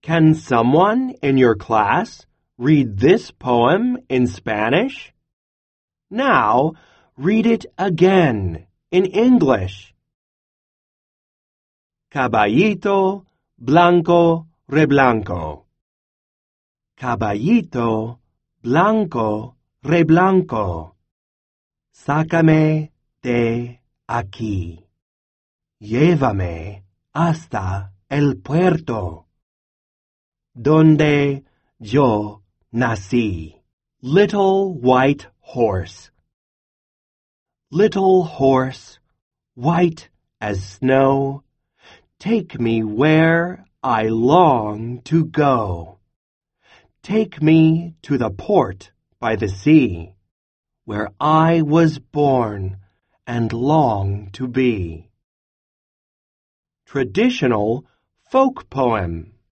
Can someone in your class read this poem in Spanish? Now, read it again in English. Caballito blanco reblanco. Caballito blanco reblanco. Sácame de aquí. Llévame hasta el puerto, donde yo nací. Little white horse. Little horse, white as snow, take me where I long to go. Take me to the port by the sea, where I was born and long to be. Traditional folk poem.